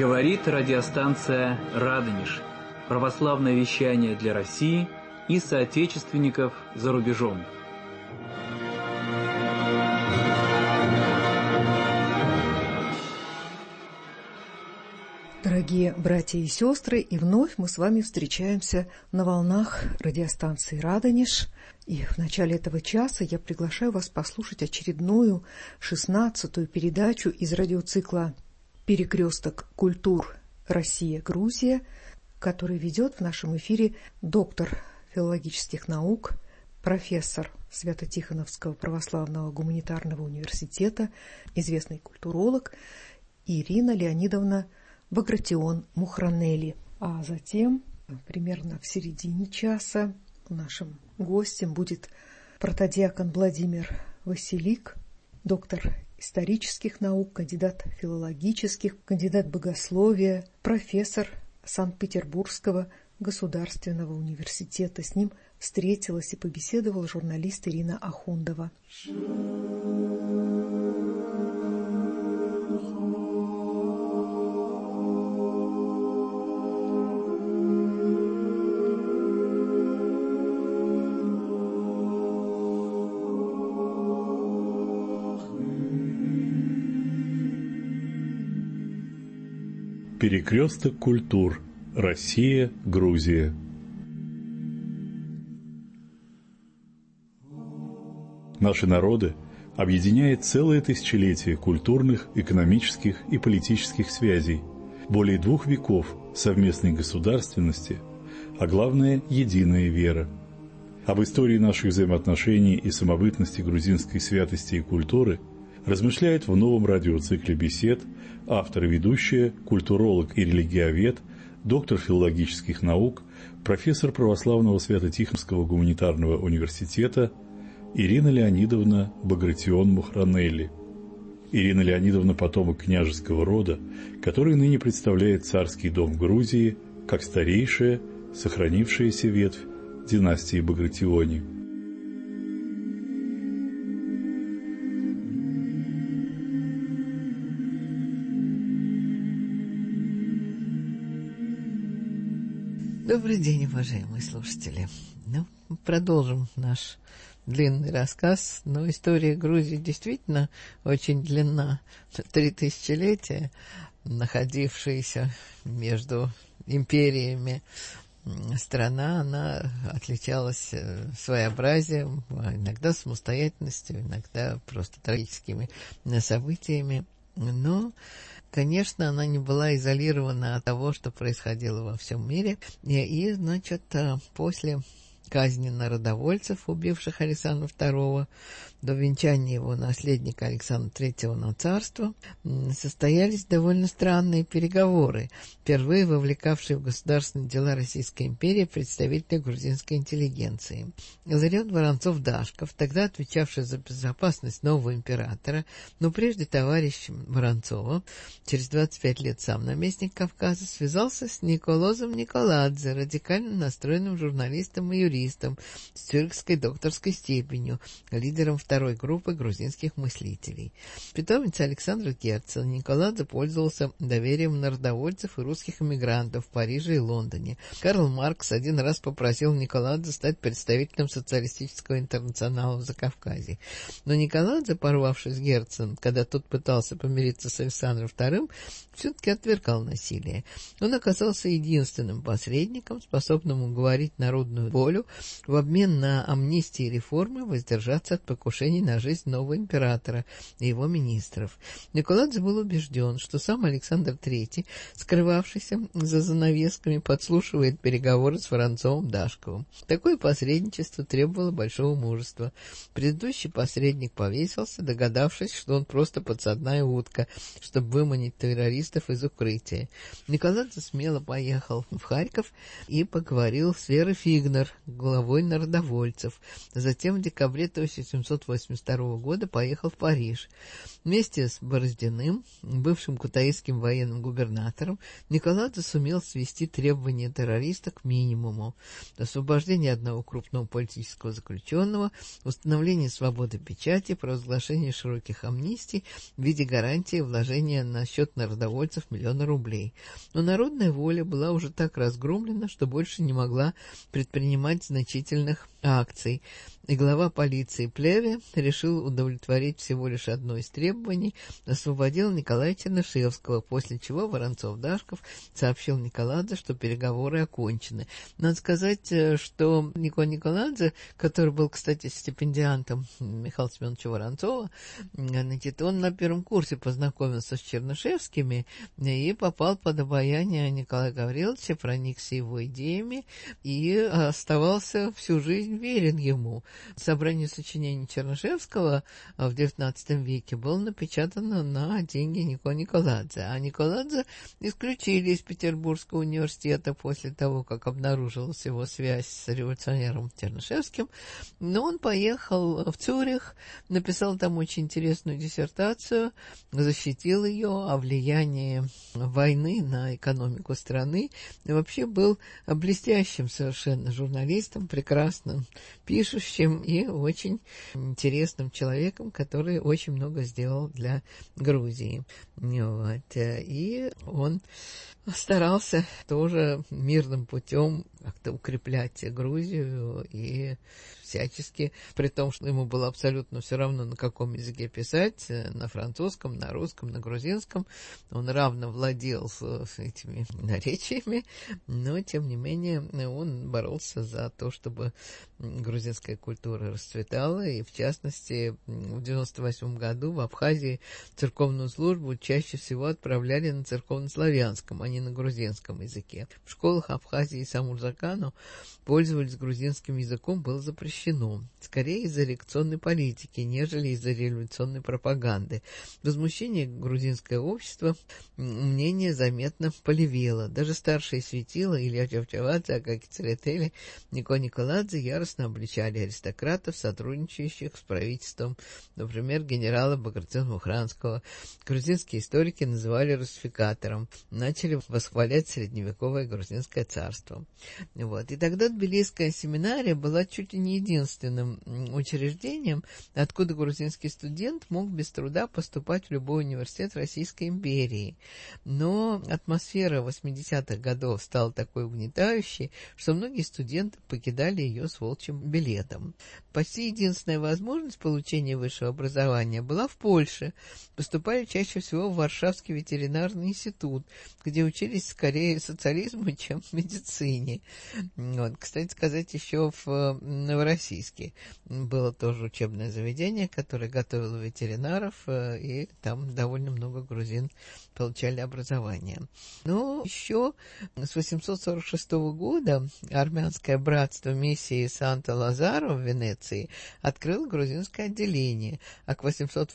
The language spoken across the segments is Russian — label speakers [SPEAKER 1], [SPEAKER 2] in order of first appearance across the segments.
[SPEAKER 1] Говорит радиостанция «Радонеж». Православное вещание для России и соотечественников за рубежом.
[SPEAKER 2] Дорогие братья и сестры, и вновь мы с вами встречаемся на волнах радиостанции «Радонеж». И в начале этого часа я приглашаю вас послушать очередную 16-ю передачу из радиоцикла «Перекресток культур. Россия-Грузия», который ведет в нашем эфире доктор филологических наук, профессор Свято-Тихоновского православного гуманитарного университета, известный культуролог Ирина Леонидовна Багратион-Мухранели. А затем, примерно в середине часа, нашим гостем будет протодиакон Владимир Василик, доктор исторических наук, кандидат филологических, кандидат богословия, профессор Санкт-Петербургского государственного университета. С ним встретилась и побеседовала журналист Ирина Ахундова.
[SPEAKER 3] Перекресток культур. Россия, Грузия. Наши народы объединяет целое тысячелетие культурных, экономических и политических связей, более 2 веков совместной государственности, а главное – единая вера. Об истории наших взаимоотношений и самобытности грузинской святости и культуры размышляет в новом радиоцикле бесед автор и ведущая, культуролог и религиовед, доктор филологических наук, профессор православного Свято-Тихоновского гуманитарного университета Ирина Леонидовна Багратион-Мухранели. Ирина Леонидовна – потомок княжеского рода, который ныне представляет царский дом Грузии как старейшая, сохранившаяся ветвь династии Багратиони.
[SPEAKER 4] Добрый день, уважаемые слушатели. Продолжим наш длинный рассказ. Но история Грузии действительно очень длинна. 3 тысячелетия, находившаяся между империями страна, она отличалась своеобразием, иногда самостоятельностью, иногда просто трагическими событиями. Но, конечно, она не была изолирована от того, что происходило во всем мире. И значит, после казни народовольцев, убивших Александра II, до венчания его наследника Александра III на царство, состоялись довольно странные переговоры, впервые вовлекавшие в государственные дела Российской империи представителей грузинской интеллигенции. Ларион Воронцов-Дашков, тогда отвечавший за безопасность нового императора, но прежде товарищ Воронцова, через 25 лет сам наместник Кавказа, связался с Николозом Николадзе, радикально настроенным журналистом и юристом с тюркской докторской степенью, лидером второй группы грузинских мыслителей. Питомец Александра Герцена, Николадзе пользовался доверием народовольцев и русских эмигрантов в Париже и Лондоне. Карл Маркс один раз попросил Николадзе стать представителем социалистического интернационала в Закавказье. Но Николадзе, порвавшись с Герценом, когда тот пытался помириться с Александром II, все-таки отвергал насилие. Он оказался единственным посредником, способным уговорить народную волю в обмен на амнистии и реформы воздержаться от покушений на жизнь нового императора и его министров. Николадзе был убежден, что сам Александр III, скрывавшийся за занавесками, подслушивает переговоры с Воронцовым-Дашковым. Такое посредничество требовало большого мужества. Предыдущий посредник повесился, догадавшись, что он просто подсадная утка, чтобы выманить террористов из укрытия. Николадзе смело поехал в Харьков и поговорил с Верой Фигнер, главой народовольцев. Затем в декабре 1782 года поехал в Париж. Вместе с Бороздиным, бывшим кутаисским военным губернатором, Николадзе сумел свести требования террористов к минимуму: освобождение одного крупного политического заключенного, установление свободы печати, провозглашение широких амнистий в виде гарантии вложения на счет народовольцев $1 миллион рублей. Но народная воля была уже так разгромлена, что больше не могла предпринимать значительных акций, и глава полиции Плеве решил удовлетворить всего лишь одно из требований — освободил Николая Чернышевского, после чего Воронцов-Дашков сообщил Николадзе, что переговоры окончены. Надо сказать, что Николадзе, который был, кстати, стипендиантом Михаила Семеновича Воронцова, он на первом курсе познакомился с Чернышевскими и попал под обаяние Николая Гавриловича, проникся его идеями и оставался всю жизнь верен ему. Собрание сочинений Чернышевского в XIX веке было напечатано на деньги Николадзе, а Николадзе исключили из Петербургского университета после того, как обнаружилась его связь с революционером Чернышевским. Но он поехал в Цюрих, написал там очень интересную диссертацию, защитил ее о влиянии войны на экономику страны и вообще был блестящим совершенно журналистом, прекрасным пишущим и очень интересным человеком, который очень много сделал для Грузии. Вот. И он старался тоже мирным путем как-то укреплять Грузию и всячески, при том, что ему было абсолютно все равно, на каком языке писать, на французском, на русском, на грузинском. Он равно владел этими наречиями, но, тем не менее, он боролся за то, чтобы грузинская культура расцветала, и, в частности, в 1998 году в Абхазии церковную службу чаще всего отправляли на церковнославянском, а не на грузинском языке. В школах Абхазии и Самурзакану пользовались грузинским языком было запрещено, скорее из-за реакционной политики, нежели из-за революционной пропаганды. Возмущение грузинское общество, мнение заметно полевело. Даже старшие светила Илья Чавчавадзе, Акакий Церетели, Николадзе яростно обличали аристократов, сотрудничающих с правительством, например, генерала Багратиона-Мухранского. Грузинские историки называли русификатором, начали восхвалять средневековое грузинское царство. Вот. И тогда Тбилисская семинария была чуть ли не единственным учреждением, откуда грузинский студент мог без труда поступать в любой университет Российской империи. Но атмосфера 80-х годов стала такой угнетающей, что многие студенты покидали ее с волчьим билетом. Почти единственная возможность получения высшего образования была в Польше. Поступали чаще всего в Варшавский ветеринарный институт, где учились скорее социализму, чем медицине. Вот. Кстати сказать, еще в Новороссийске было тоже учебное заведение, которое готовило ветеринаров, и там довольно много грузин получали образование. Но еще с 846 года армянское братство миссии Санта-Лазаро в Венеции открыло грузинское отделение, а к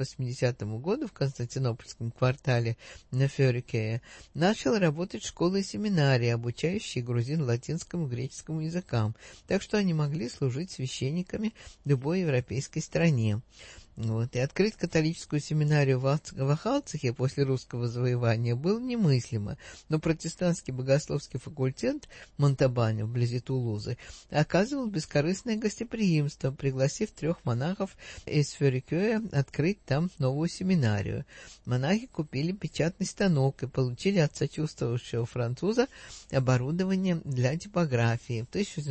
[SPEAKER 4] 880 году в Константинопольском квартале на Фёрикее начала работать школа и семинария, обучающие грузин латинскому и греческому языкам, так что они могли служить священниками в любой европейской стране. Вот. И открыть католическую семинарию в Ахалцихе после русского завоевания было немыслимо, но протестантский богословский факультет Монтабане, вблизи Тулузы, оказывал бескорыстное гостеприимство, пригласив 3 монахов из Фёрикёя открыть там новую семинарию. Монахи купили печатный станок и получили от сочувствовавшего француза оборудование для типографии. В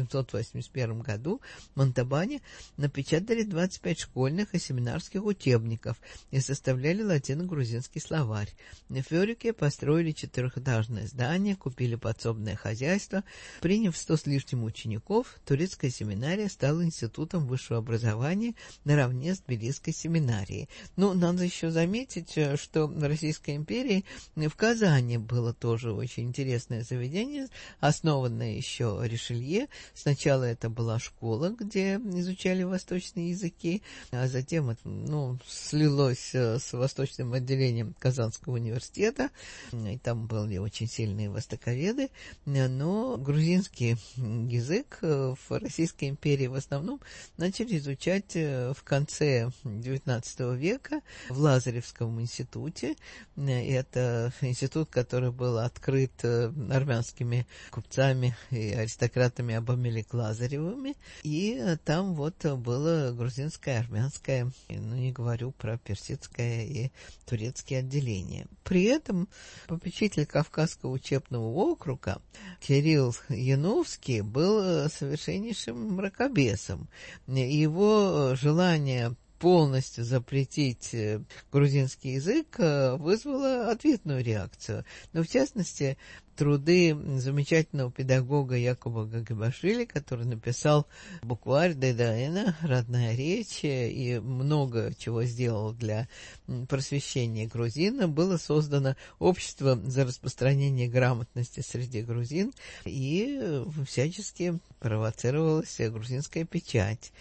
[SPEAKER 4] 1781 году в Монтабане напечатали 25 школьных и семинарских учебников и составляли латино-грузинский словарь. На Фёрике построили 4-этажное здание, купили подсобное хозяйство. Приняв 100 с лишним учеников, турецкая семинария стала институтом высшего образования наравне с Тбилисской семинарией. Но надо еще заметить, что в Российской империи в Казани было тоже очень интересное заведение, основанное еще Ришелье. Сначала это была школа, где изучали восточные языки, а затем это слилось с восточным отделением Казанского университета, и там были очень сильные востоковеды, но грузинский язык в Российской империи в основном начали изучать в конце XIX века в Лазаревском институте. Это институт, который был открыт армянскими купцами и аристократами Абамелек Лазаревыми, и там было грузинское, армянское, не говорю про персидское и турецкие отделения. При этом попечитель Кавказского учебного округа Кирилл Яновский был совершеннейшим мракобесом. Его желание полностью запретить грузинский язык вызвало ответную реакцию. Но, в частности, труды замечательного педагога Якуба Гагибашвили, который написал букварь Дедаэна «Родная речь» и много чего сделал для просвещения грузин, было создано общество за распространение грамотности среди грузин, и всячески провоцировалась грузинская печать.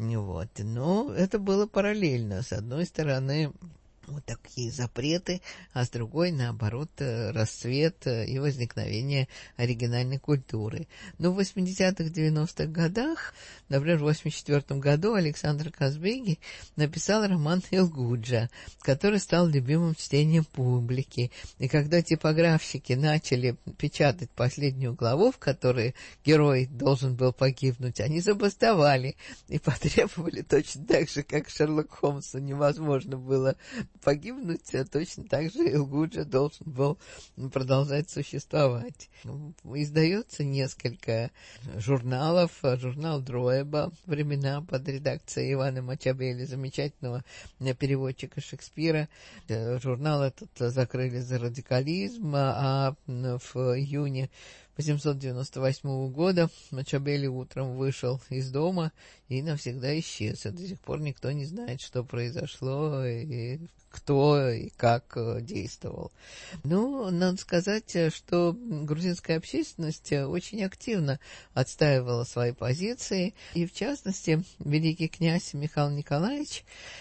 [SPEAKER 4] Но это было параллельно. С одной стороны, такие запреты, а с другой, наоборот, расцвет и возникновение оригинальной культуры. Но в 80-х, 90-х годах, например, в 84 году Александр Казбеги написал роман «Илгуджа», который стал любимым чтением публики. И когда типографщики начали печатать последнюю главу, в которой герой должен был погибнуть, они забастовали и потребовали точно так же, как Шерлок Холмсу невозможно было погибнуть, точно так же Илгуджа должен был продолжать существовать. Издается несколько журналов. Журнал Дроеба «Времена» под редакцией Ивана Мачабели, замечательного переводчика Шекспира. Журнал этот закрыли за радикализм, а в июне 1898 года Мачабели утром вышел из дома и навсегда исчез. И до сих пор никто не знает, что произошло и кто и как действовал. Надо сказать, что грузинская общественность очень активно отстаивала свои позиции, и, в частности, великий князь Михаил Николаевич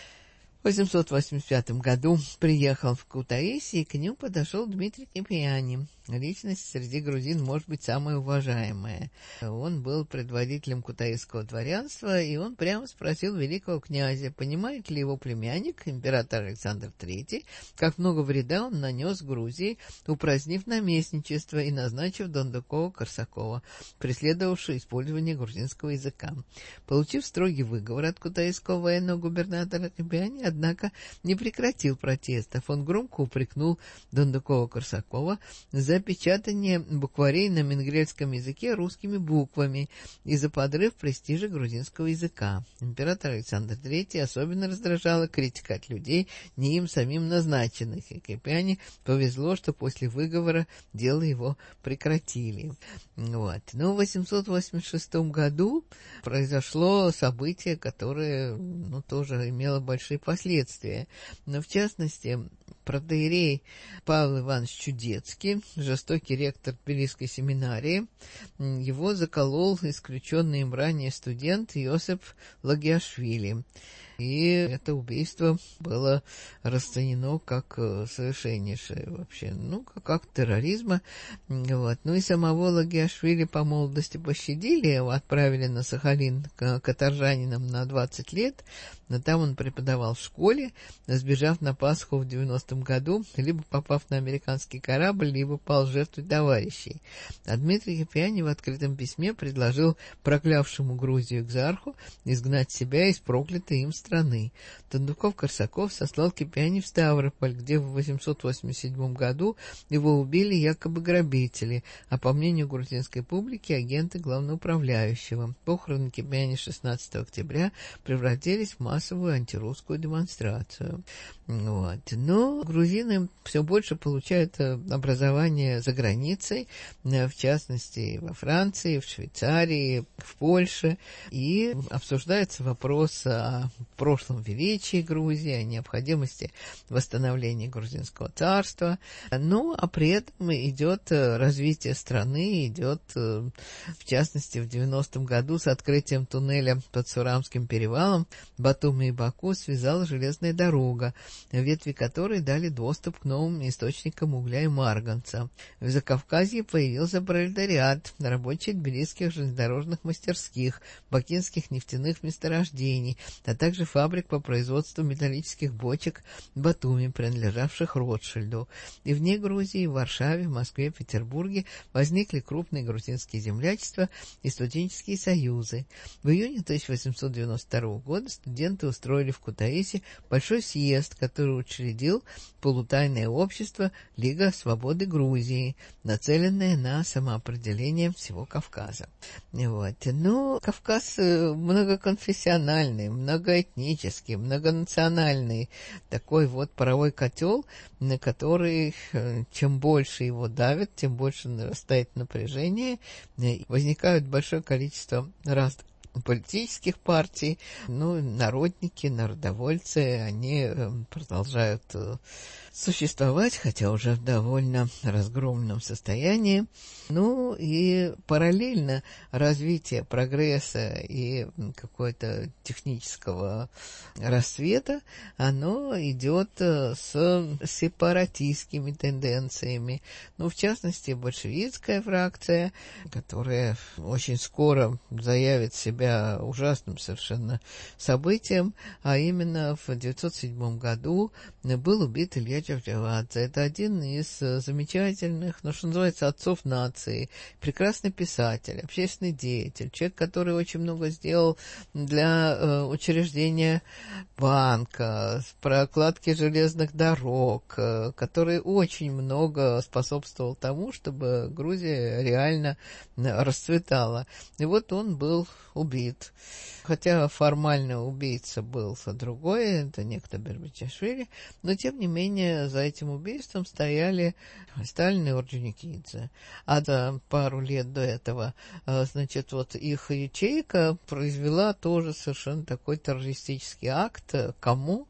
[SPEAKER 4] в 885 году приехал в Кутаиси, и к нему подошел Дмитрий Кипиани. Личность среди грузин, может быть, самая уважаемая. Он был предводителем кутаисского дворянства, и он прямо спросил великого князя, понимает ли его племянник, император Александр III, как много вреда он нанес Грузии, упразднив наместничество и назначив Дондукова-Корсакова, преследовавшего использование грузинского языка. Получив строгий выговор от кутаисского военного губернатора Кипиани, однако не прекратил протестов. Он громко упрекнул Дондукова-Корсакова за печатание букварей на мингрельском языке русскими буквами и за подрыв престижа грузинского языка. Император Александр III особенно раздражала критика от людей, не им самим назначенных, и Кипиани повезло, что после выговора дело его прекратили. Но в 886 году произошло событие, которое тоже имело большие последствия. Но, в частности, протоиерей Павел Иванович Чудецкий, жестокий ректор Тбилисской семинарии, его заколол исключенный им ранее студент Иосиф Лагиашвили. И это убийство было расценено как совершеннейшее вообще, как акт терроризма. И самого Лагиашвили по молодости пощадили, его отправили на Сахалин каторжанином на 20 лет, но там он преподавал в школе, сбежав на Пасху в 90-м году, либо попав на американский корабль, либо пал жертвой товарищей. А Дмитрий Кипиани в открытом письме предложил проклявшему Грузию экзарху изгнать себя из проклятой им страны. Дондуков-Корсаков сослал Кипиани в Ставрополь, где в 887 году его убили якобы грабители, а по мнению грузинской публики агенты главноуправляющего. Похороны Кипиани 16 октября превратились в массовую антирусскую демонстрацию. Но грузины все больше получают образование за границей, в частности, во Франции, в Швейцарии, в Польше, и обсуждается вопрос о прошлом величии Грузии, о необходимости восстановления грузинского царства. Ну, а при этом идет развитие страны, идет, в частности, в 90-м году с открытием туннеля под Сурамским перевалом Батуми и Баку связала железная дорога, ветви которой дали доступ к новым источникам угля и марганца. В Закавказье появился пролетариат, рабочие тбилисских железнодорожных мастерских, бакинских нефтяных месторождений, а также фабрик по производству металлических бочек Батуми, принадлежавших Ротшильду. И вне Грузии, в Варшаве, в Москве, Петербурге возникли крупные грузинские землячества и студенческие союзы. В июне 1892 года студенты устроили в Кутаиси большой съезд, который учредил полутайное общество Лига свободы Грузии, нацеленное на самоопределение всего Кавказа. Вот. Ну, Кавказ многоконфессиональный, многоэтнический, многонациональный, такой вот паровой котел, на который чем больше его давят, тем больше нарастает напряжение, возникает большое количество разных политических партий, ну, народники, народовольцы, они продолжают существовать, хотя уже в довольно разгромленном состоянии. Ну, и параллельно развитие прогресса и какого-то технического расцвета, оно идет с сепаратистскими тенденциями. Ну, в частности, большевистская фракция, которая очень скоро заявит себя ужасным совершенно событием, а именно в 1907 году был убит Илья Чавчавадзе. Это один из замечательных, ну, что называется, отцов нации, прекрасный писатель, общественный деятель, человек, который очень много сделал для учреждения банка, прокладки железных дорог, который очень много способствовал тому, чтобы Грузия реально расцветала. И вот он был убит. Хотя формально убийца был другой, это некто Бербачашвили, но тем не менее за этим убийством стояли Сталин и Орджоникидзе. А за пару лет до этого, значит, вот их ячейка произвела тоже совершенно такой террористический акт. Кому?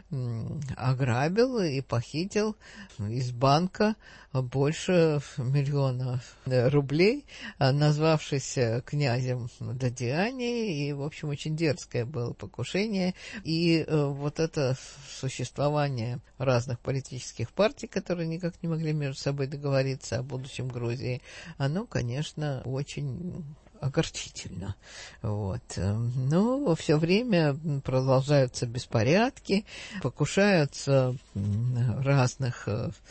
[SPEAKER 4] Ограбил и похитил из банка больше 1 миллиона рублей, назвавшись князем Дадиани, и, в общем, очень дерзкое было покушение. И вот это существование разных политических партий, которые никак не могли между собой договориться о будущем Грузии, оно, конечно, очень огорчительно. Вот. Но все время продолжаются беспорядки, покушаются разных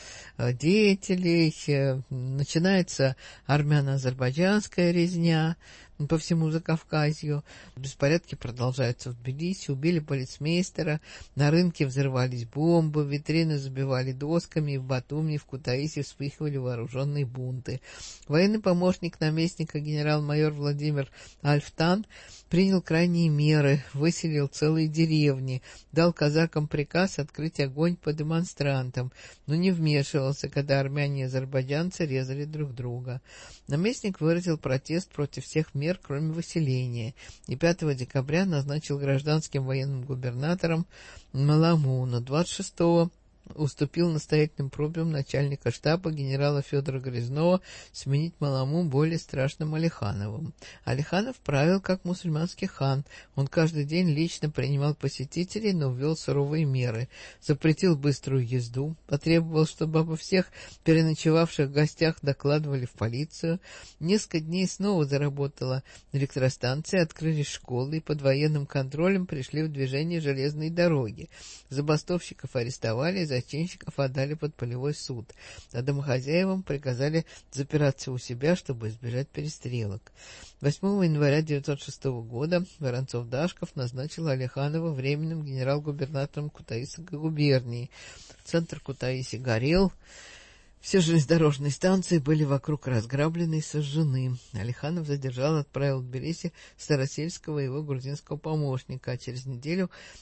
[SPEAKER 4] деятелей, начинается армяно-азербайджанская резня по всему Закавказью. Беспорядки продолжаются в Тбилиси, убили полицмейстера, на рынке взрывались бомбы, витрины забивали досками, в Батуми, в Кутаиси вспыхивали вооруженные бунты. Военный помощник наместника генерал-майор Владимир Альфтан принял крайние меры, выселил целые деревни, дал казакам приказ открыть огонь по демонстрантам, но не вмешивался, когда армяне и азербайджанцы резали друг друга. Наместник выразил протест против всех мер, кроме выселения, и 5 декабря назначил гражданским военным губернатором Маламу, но 26-го уступил настоятельным просьбам начальника штаба генерала Федора Грязнова сменить Маламу более страшным Алихановым. Алиханов правил как мусульманский хан. Он каждый день лично принимал посетителей, но ввел суровые меры. Запретил быструю езду, потребовал, чтобы обо всех переночевавших гостях докладывали в полицию. Несколько дней снова заработала электростанция, открылись школы, и под военным контролем пришли в движение железные дороги. Забастовщиков арестовали, зачинщиков отдали под полевой суд, а домохозяевам приказали запираться у себя, чтобы избежать перестрелок. 8 января 1906 года Воронцов-Дашков назначил Алиханова временным генерал-губернатором Кутаисской губернии. Центр Кутаиси горел, все железнодорожные станции были вокруг разграблены и сожжены. Алиханов задержал и отправил в Тбилиси Старосельского и его грузинского помощника, а через неделю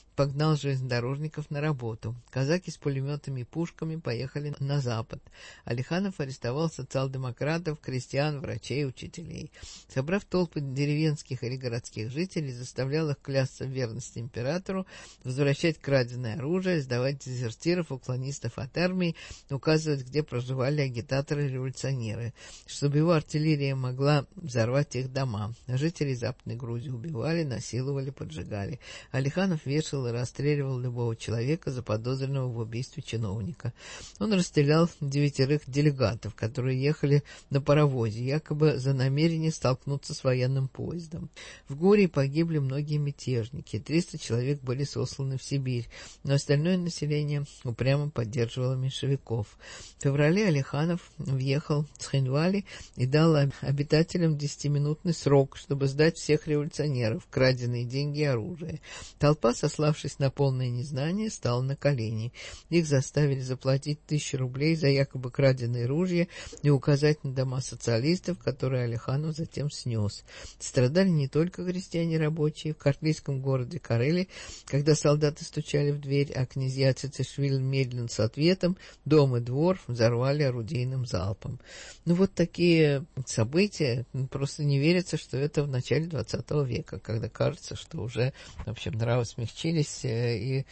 [SPEAKER 4] погнал железнодорожников на работу. Казаки с пулеметами и пушками поехали на запад. Алиханов арестовал социал-демократов, крестьян, врачей, учителей. Собрав толпы деревенских или городских жителей, заставлял их клясться в верности императору, возвращать краденое оружие, сдавать дезертиров, уклонистов от армии, указывать, где проживали агитаторы-революционеры, чтобы его артиллерия могла взорвать их дома. Жителей Западной Грузии убивали, насиловали, поджигали. Алиханов вешал и расстреливал любого человека, заподозренного в убийстве чиновника. Он расстрелял 9 делегатов, которые ехали на паровозе, якобы за намерение столкнуться с военным поездом. В Гурии погибли многие мятежники, 300 человек были сосланы в Сибирь, но остальное население упрямо поддерживало меньшевиков. В феврале Алиханов въехал в Цхинвали и дал обитателям 10-минутный срок, чтобы сдать всех революционеров, краденые деньги и оружие. Толпа, сославшись на полное незнание, стала на колени. Их заставили заплатить 1000 рублей за якобы краденые ружья и указать на дома социалистов, которые Алиханов затем снес. Страдали не только крестьяне рабочие. В картлийском городе Карели, когда солдаты стучали в дверь, а князья Цицишвили медленно с ответом, дом и двор взорвали орудийным залпом. Вот такие события, просто не верится, что это в начале 20 века, когда кажется, что уже, в общем, нравы смягчились и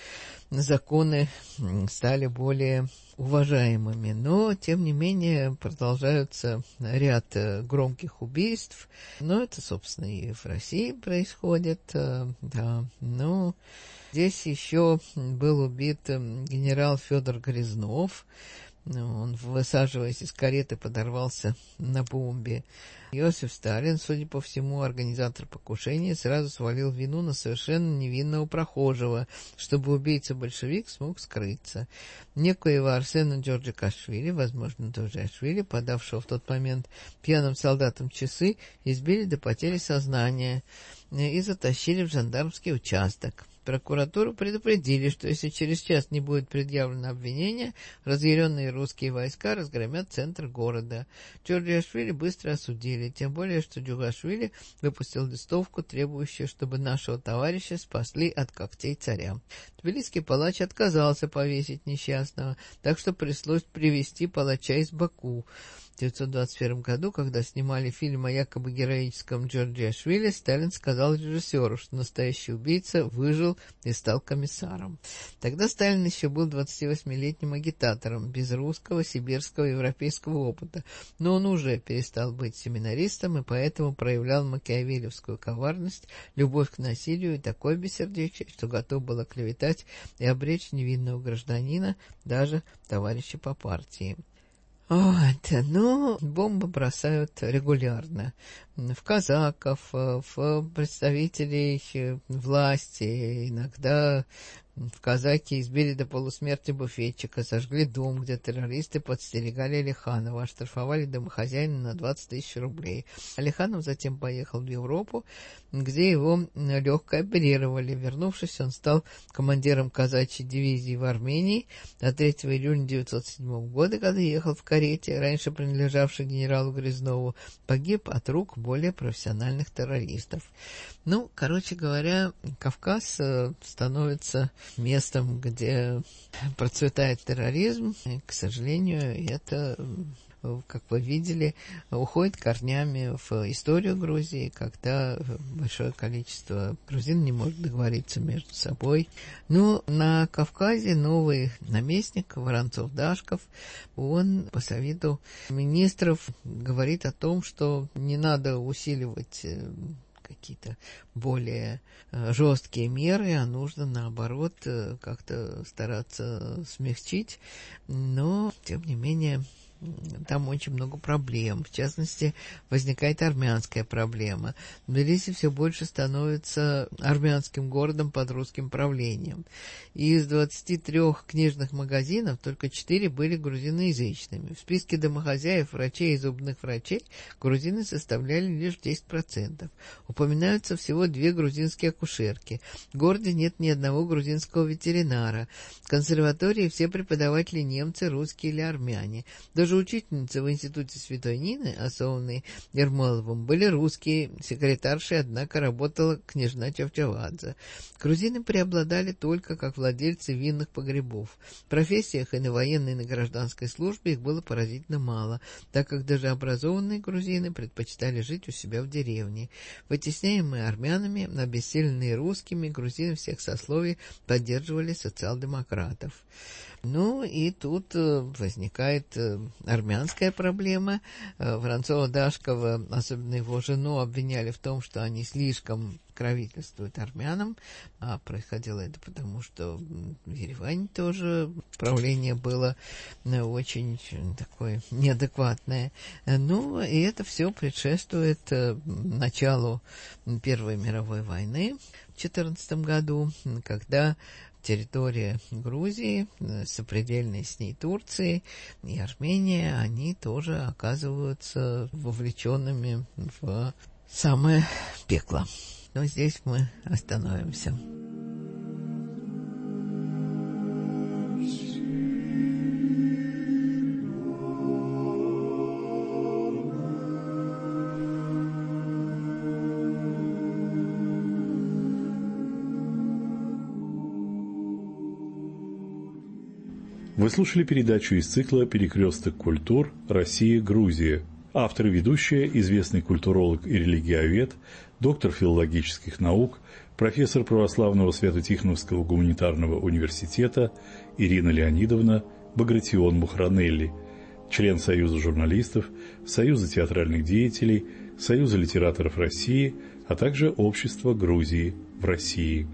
[SPEAKER 4] законы стали более уважаемыми. Но, тем не менее, продолжаются ряд громких убийств. Но это, собственно, и в России происходит. Да. Но здесь еще был убит генерал Федор Грязнов. Он, высаживаясь из кареты, подорвался на бомбе. Иосиф Сталин, судя по всему, организатор покушения, сразу свалил вину на совершенно невинного прохожего, чтобы убийца-большевик смог скрыться. Некоего Арсена Джорджикашвили, возможно, Джорджикашвили, подавшего в тот момент пьяным солдатам часы, избили до потери сознания и затащили в жандармский участок. Прокуратуру предупредили, что если через час не будет предъявлено обвинение, разъяренные русские войска разгромят центр города. Джорджиашвили быстро осудили, тем более, что Джугашвили выпустил листовку, требующую, чтобы нашего товарища спасли от когтей царя. Тбилисский палач отказался повесить несчастного, так что пришлось привезти палача из Баку. В 1921 году, когда снимали фильм о якобы героическом Джорджиашвили, Сталин сказал режиссеру, что настоящий убийца выжил и стал комиссаром. Тогда Сталин еще был 28-летним агитатором, без русского, сибирского, европейского опыта, но он уже перестал быть семинаристом и поэтому проявлял макиавеллевскую коварность, любовь к насилию и такое бессердечие, что готов был оклеветать и обречь невинного гражданина, даже товарища по партии. Бомбы бросают регулярно. В казаков, в представителей власти, иногда в казаки избили до полусмерти буфетчика, сожгли дом, где террористы подстерегали Алиханова, оштрафовали домохозяина на 20 000 рублей. Алиханов затем поехал в Европу, где его легко оперировали. Вернувшись, он стал командиром казачьей дивизии в Армении. А 3 июля 1907 года, когда ехал в карете, раньше принадлежавшей генералу Грязнову, погиб от рук более профессиональных террористов. Короче говоря, Кавказ становится местом, где процветает терроризм. И, к сожалению, это, как вы видели, уходит корнями в историю Грузии, когда большое количество грузин не может договориться между собой. На Кавказе новый наместник Воронцов-Дашков, он по совету министров говорит о том, что не надо усиливать какие-то более жесткие меры, а нужно, наоборот, как-то стараться смягчить. Но, тем не менее, там очень много проблем. В частности, возникает армянская проблема. Тбилиси все больше становится армянским городом под русским правлением. И из 23 книжных магазинов только 4 были грузиноязычными. В списке домохозяев, врачей и зубных врачей грузины составляли лишь 10%. Упоминаются всего 2 грузинские акушерки. В городе нет ни одного грузинского ветеринара. В консерватории все преподаватели немцы, русские или армяне. Даже Даже учительницы в институте Святой Нины, основанной Ермоловым, были русские, секретаршей, однако, работала княжна Чавчавадзе. Грузины преобладали только как владельцы винных погребов. В профессиях и на военной, и на гражданской службе их было поразительно мало, так как даже образованные грузины предпочитали жить у себя в деревне. Вытесняемые армянами, обессиленные русскими, грузины всех сословий поддерживали социал-демократов. Ну и тут возникает армянская проблема. Воронцова-Дашкова, особенно его жену, обвиняли в том, что они слишком покровительствуют армянам, а происходило это потому, что в Ереване тоже правление было очень такое неадекватное. Ну, и это все предшествует началу Первой мировой войны в 14 году, когда территория Грузии, сопредельная с ней Турции и Армения, они тоже оказываются вовлеченными в самое пекло. Но здесь мы остановимся.
[SPEAKER 3] Вы слушали передачу из цикла «Перекресток культур. Россия. Грузия». Автор и ведущая, известный культуролог и религиовед, доктор филологических наук, профессор православного Свято-Тихоновского гуманитарного университета Ирина Леонидовна Багратион-Мухранелли, член Союза журналистов, Союза театральных деятелей, Союза литераторов России, а также Общества Грузии в России.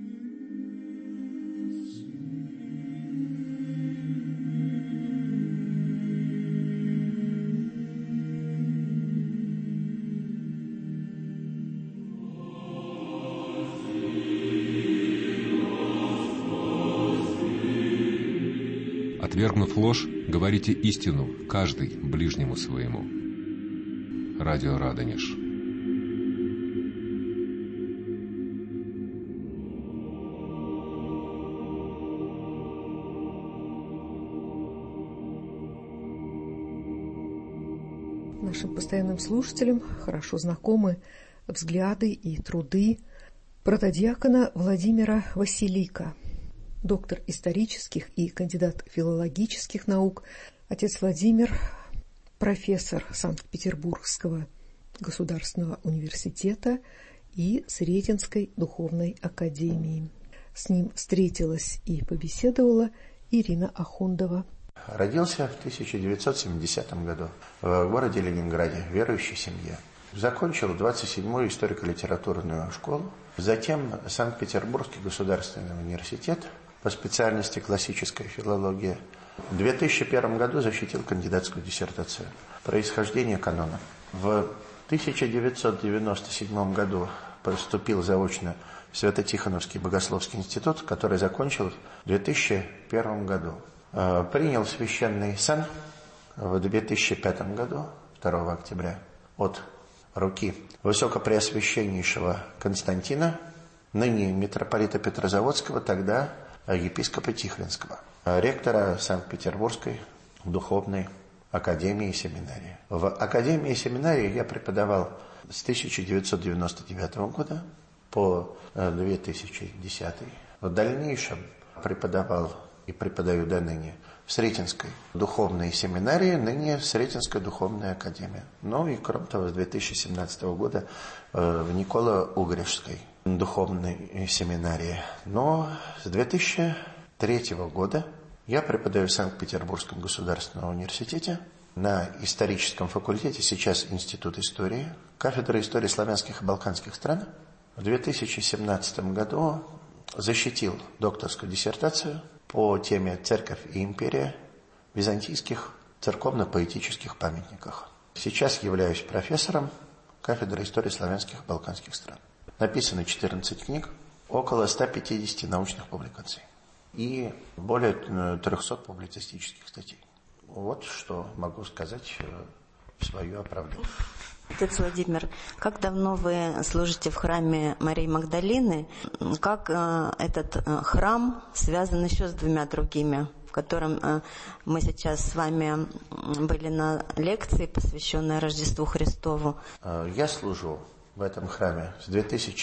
[SPEAKER 5] Отвергнув ложь, говорите истину, каждый ближнему своему. Радио Радонеж.
[SPEAKER 2] Нашим постоянным слушателям хорошо знакомы взгляды и труды протодиакона Владимира Василика, доктор исторических и кандидат филологических наук. Отец Владимир – профессор Санкт-Петербургского государственного университета и Сретенской духовной академии. С ним встретилась и побеседовала Ирина Ахундова.
[SPEAKER 6] Родился в 1970 году в городе Ленинграде, в верующей семье. Закончил 27-ю историко-литературную школу, затем Санкт-Петербургский государственный университет по специальности классическая филология. В 2001 году защитил кандидатскую диссертацию «Происхождение канона». В 1997 году поступил заочно в Свято-Тихоновский богословский институт, который закончил в 2001 году. Принял священный сан в 2005 году, 2 октября, от руки Высокопреосвященнейшего Константина, ныне митрополита Петрозаводского, тогда епископа Тихвинского, ректора Санкт-Петербургской духовной академии и семинарии. В академии и семинарии я преподавал с 1999 года по 2010. В дальнейшем преподавал и преподаю до ныне в Сретенской духовной семинарии, ныне Сретенская духовная академия. Ну и, кроме того, с 2017 года в Николо-Угришской духовной семинарии. Но с 2003 года я преподаю в Санкт-Петербургском государственном университете на историческом факультете, сейчас Институт истории, кафедра истории славянских и балканских стран. В 2017 году защитил докторскую диссертацию по теме «Церковь и империя» в византийских церковно-поэтических памятниках. Сейчас являюсь профессором кафедры истории славянских и балканских стран. Написано 14 книг, около 150 научных публикаций и более 300 публицистических статей. Вот что могу сказать в свое оправдание.
[SPEAKER 7] Отец Владимир, как давно вы служите в храме Марии Магдалины? Как этот храм связан еще с двумя другими в котором мы сейчас с вами были на лекции, посвященной Рождеству Христову.
[SPEAKER 6] Я служу в этом храме с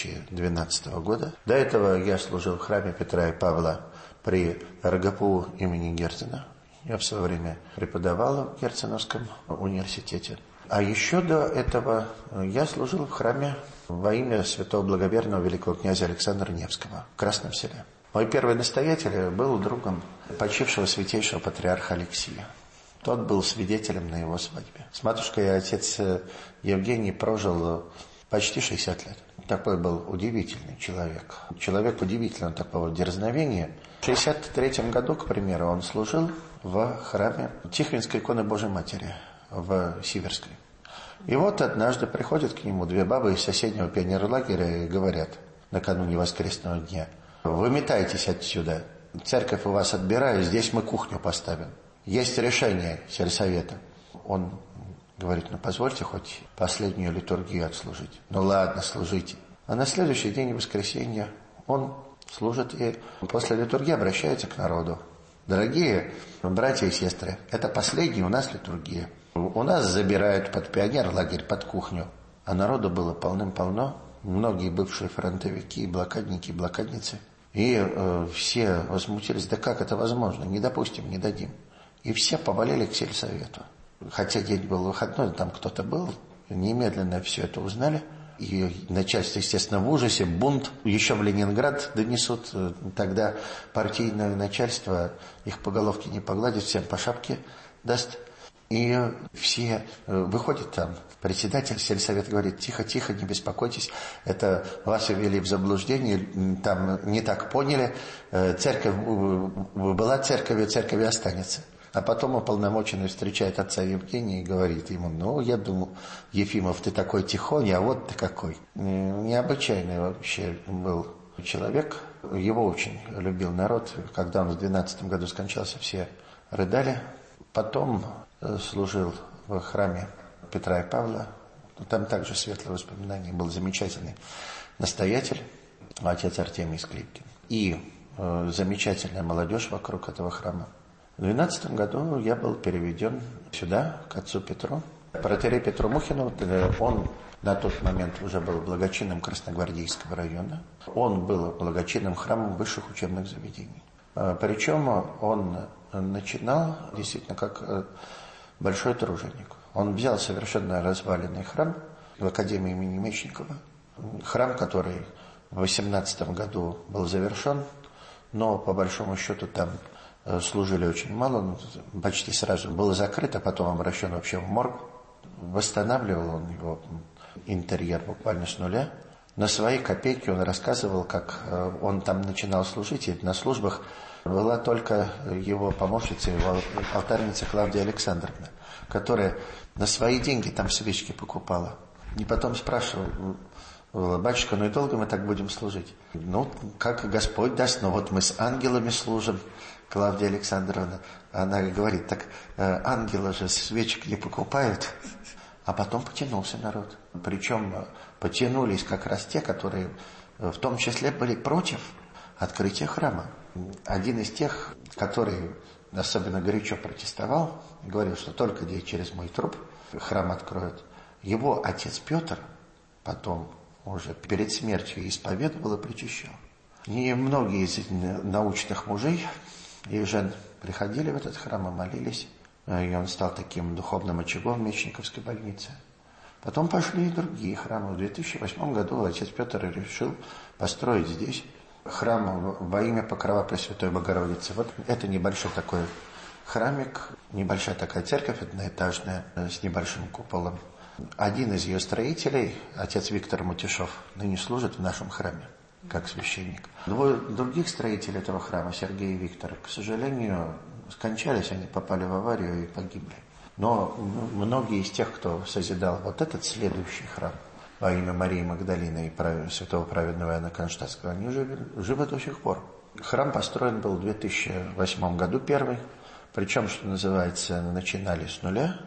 [SPEAKER 6] 2012 года. До этого я служил в храме Петра и Павла при РГПУ имени Герцена. Я в свое время преподавал в Герценовском университете. А еще до этого я служил в храме во имя святого благоверного великого князя Александра Невского в Красном Селе. Мой первый настоятель был другом почившего святейшего патриарха Алексия. Тот был свидетелем на его свадьбе. С матушкой отец Евгений прожил почти 60 лет. Такой был удивительный человек. Человек удивительного такого дерзновения. В 1963 году, к примеру, он служил в храме Тихвинской иконы Божьей Матери в Сиверской. И вот однажды приходят к нему две бабы из соседнего пионерлагеря и говорят накануне воскресного дня: выметайтесь отсюда, церковь у вас отбираю, здесь мы кухню поставим. Есть решение сельсовета. Он говорит: ну позвольте хоть последнюю литургию отслужить. Ну ладно, служите. А на следующий день, воскресенья, он служит и после литургии обращается к народу: дорогие братья и сестры, это последняя у нас литургия. У нас забирают под пионерлагерь, под кухню. А народу было полным-полно. Многие бывшие фронтовики, блокадники, блокадницы. И все возмутились: да как это возможно? Не допустим, не дадим. И все повалили к сельсовету. Хотя день был выходной, там кто-то был. Немедленно все это узнали. И начальство, естественно, в ужасе. Бунт еще в Ленинград донесут. Тогда партийное начальство их по головке не погладит, всем по шапке даст. И все выходят там. Председатель сельсовета говорит: тихо, тихо, не беспокойтесь, это вас ввели в заблуждение, там не так поняли, церковь была церковью, церковь и останется. А потом уполномоченный встречает отца Евгения и говорит ему: ну, я думал, Ефимов, ты такой тихонь, а вот ты какой. Необычайный вообще был человек, его очень любил народ. Когда он в 12 году скончался, все рыдали. Потом служил в храме Петра и Павла. Там также светлые воспоминания. Был замечательный настоятель, отец Артемий Скрипкин. И замечательная молодежь вокруг этого храма. В 12 году я был переведен сюда, к отцу Петру. Протоиерей Петру Мухину, он на тот момент уже был благочинным Красногвардейского района. Он был благочинным храмом высших учебных заведений. Причем он начинал действительно как большой труженик. Он взял совершенно разваленный храм в Академии имени Мечникова. Храм, который в 18 году был завершен, но по большому счету там служили очень мало, почти сразу был закрыт, а потом обращен вообще в морг. Восстанавливал он его интерьер буквально с нуля. На свои копейки он рассказывал, как он там начинал служить, и на службах была только его помощница, его алтарница Клавдия Александровна, которая на свои деньги там свечки покупала. И потом спрашивал: батюшка, ну и долго мы так будем служить? Ну, как Господь даст, но вот мы с ангелами служим, Клавдия Александровна. Она говорит: так ангелы же свечек не покупают. А потом потянулся народ. Причем потянулись как раз те, которые в том числе были против открытия храма. Один из тех, который особенно горячо протестовал, говорил, что только через мой труп храм откроют. Его отец Петр потом уже перед смертью исповедовал и причащал. И многие из научных мужей и жен приходили в этот храм и молились. И он стал таким духовным очагом в Мечниковской больнице. Потом пошли и другие храмы. В 2008 году отец Петр решил построить здесь храм во имя Покрова Пресвятой Богородицы. Вот это небольшой такой храмик, небольшая такая церковь одноэтажная с небольшим куполом. Один из ее строителей, отец Виктор Мутишев, ныне служит в нашем храме как священник. Двое других строителей этого храма, Сергей и Виктор, к сожалению, скончались, они попали в аварию и погибли. Но многие из тех, кто созидал вот этот следующий храм во имя Марии Магдалины и святого праведного Иоанна Кронштадтского, они живы до сих пор. Храм построен был в 2008 году первый, причем, что называется, начинали с нуля,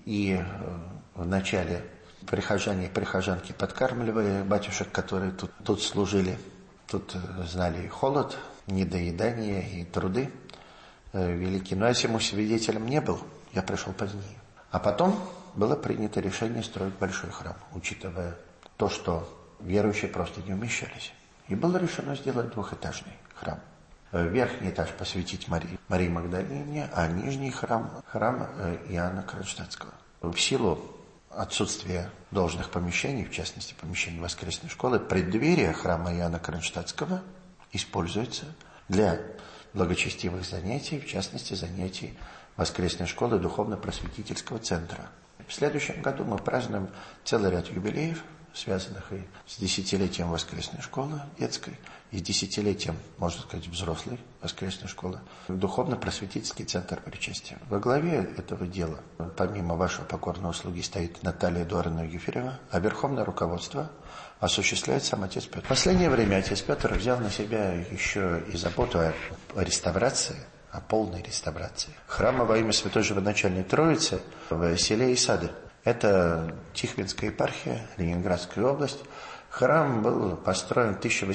[SPEAKER 6] и в начале прихожане и прихожанки подкармливали батюшек, которые тут служили, тут знали и холод, недоедание, и труды. великий. Но я всему свидетелем не был, я пришел позднее. А потом было принято решение строить большой храм, учитывая то, что верующие просто не умещались. И было решено сделать двухэтажный храм. Верхний этаж посвятить Марии Магдалине, а нижний храм Иоанна Кронштадтского. В силу отсутствия должных помещений, в частности помещений воскресной школы, преддверие храма Иоанна Кронштадтского используется для благочестивых занятий, в частности занятий воскресной школы духовно-просветительского центра. В следующем году мы празднуем целый ряд юбилеев, связанных и с десятилетием воскресной школы детской, и с десятилетием, можно сказать, взрослой воскресной школы, духовно-просветительский центр причастия. Во главе этого дела, помимо вашего покорного слуги, стоит Наталья Эдуардовна Ефирева, а верховное руководство осуществляет сам отец Петр. В последнее время отец Петр взял на себя еще и заботу о реставрации, о полной реставрации храма во имя Святой Живоначальной Троицы в селе Исады. Это Тихвинская епархия, Ленинградская область. Храм был построен в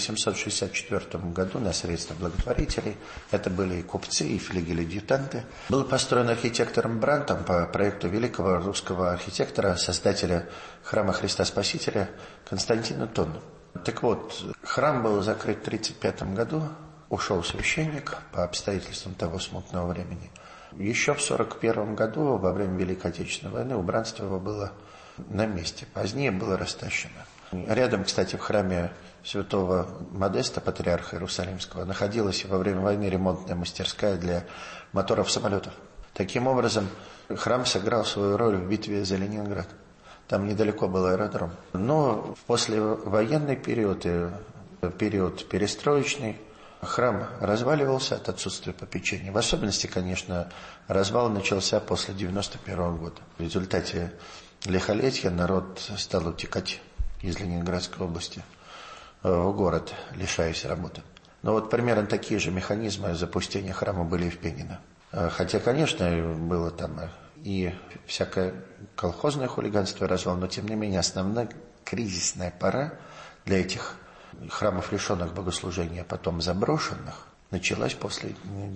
[SPEAKER 6] 1864 году на средства благотворителей. Это были и купцы, и флигель-адъютанты. Был построен архитектором Брантом по проекту великого русского архитектора, создателя храма Христа Спасителя Константина Тонна. Так вот, храм был закрыт в 1935 году. Ушел священник по обстоятельствам того смутного времени. Еще в 1941 году, во время Великой Отечественной войны, убранство его было на месте. Позднее было растащено. Рядом, кстати, в храме святого Модеста, патриарха Иерусалимского, находилась во время войны ремонтная мастерская для моторов самолетов. Таким образом, храм сыграл свою роль в битве за Ленинград. Там недалеко был аэродром. Но в послевоенный период и период перестроечный храм разваливался от отсутствия попечения. В особенности, конечно, развал начался после 1991 года. В результате лихолетия народ стал утекать из Ленинградской области в город, лишаясь работы. Но вот примерно такие же механизмы запустения храма были и в Пенино. Хотя, конечно, было там и всякое колхозное хулиганство и развал, но тем не менее основная кризисная пора для этих храмов, лишенных богослужения, а потом заброшенных, началась после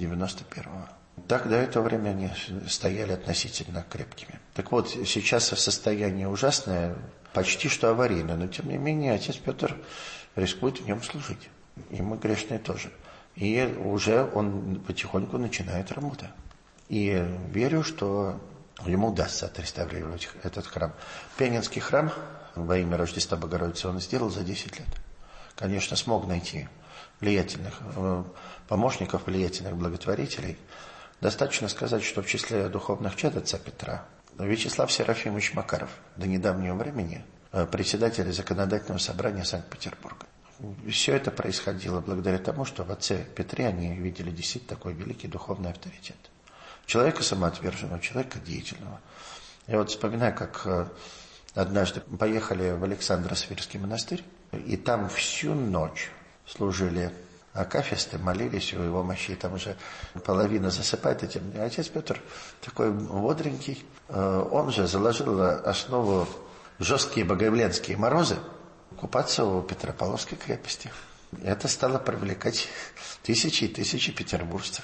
[SPEAKER 6] 91-го. Так до этого времени они стояли относительно крепкими. Так вот, сейчас состояние ужасное, почти что аварийное, но тем не менее отец Петр рискует в нем служить. И мы грешные тоже. И уже он потихоньку начинает работу. И верю, что ему удастся отреставрировать этот храм. Пенинский храм во имя Рождества Богородицы он сделал за 10 лет. Конечно, смог найти влиятельных помощников, влиятельных благотворителей. Достаточно сказать, что в числе духовных чад отца Петра Вячеслав Серафимович Макаров, до недавнего времени председатель Законодательного собрания Санкт-Петербурга. Все это происходило благодаря тому, что в отце Петре они видели действительно такой великий духовный авторитет. Человека самоотверженного, человека деятельного. Я вот вспоминаю, как однажды поехали в Александро-Свирский монастырь, и там всю ночь служили акафисты, молились у его мощей, там уже половина засыпает этим. И отец Петр такой бодренький, он же заложил основу жесткие богоявленские морозы купаться у Петропавловской крепости. Это стало привлекать тысячи и тысячи петербуржцев,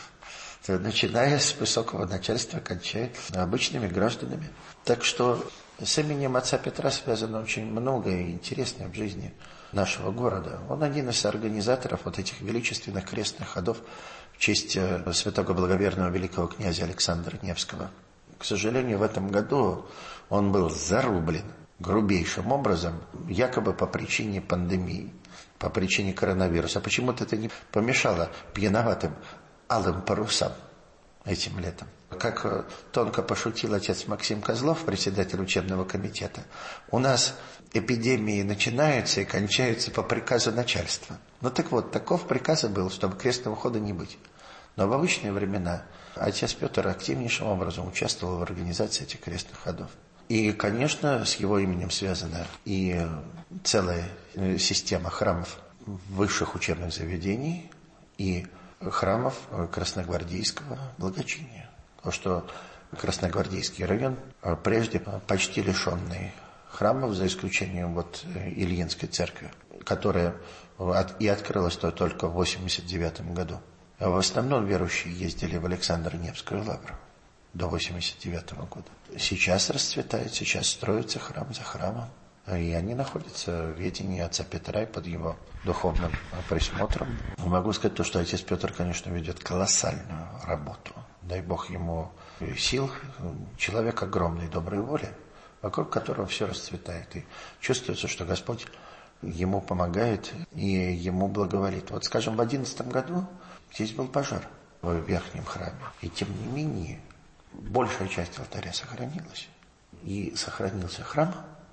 [SPEAKER 6] начиная с высокого начальства, кончая обычными гражданами. Так что с именем отца Петра связано очень многое интересное в жизни нашего города. Он один из организаторов вот этих величественных крестных ходов в честь святого благоверного великого князя Александра Невского. К сожалению, в этом году он был зарублен грубейшим образом, якобы по причине пандемии, по причине коронавируса. Почему-то это не помешало пьяноватым алым парусам этим летом. Как тонко пошутил отец Максим Козлов, председатель учебного комитета, у нас эпидемии начинаются и кончаются по приказу начальства. Ну так вот, таков приказ и был, чтобы крестного хода не быть. Но в обычные времена отец Петр активнейшим образом участвовал в организации этих крестных ходов. И, конечно, с его именем связана и целая система храмов высших учебных заведений и храмов красногвардейского благочиния. Потому что Красногвардейский район, прежде почти лишенный храмов, за исключением вот Ильинской церкви, которая и открылась только в 1989 году. В основном верующие ездили в Александро-Невскую лавру до 1989 года. Сейчас расцветает, сейчас строится храм за храмом. И они находятся в ведении отца Петра и под его духовным присмотром. Могу сказать то, что отец Петр, конечно, ведет колоссальную работу. Дай Бог ему сил. Человек огромной доброй воли, вокруг которого все расцветает. И чувствуется, что Господь ему помогает и ему благоволит. Вот, скажем, в 2011 году здесь был пожар в верхнем храме. И тем не менее, большая часть алтаря сохранилась. И сохранился храм.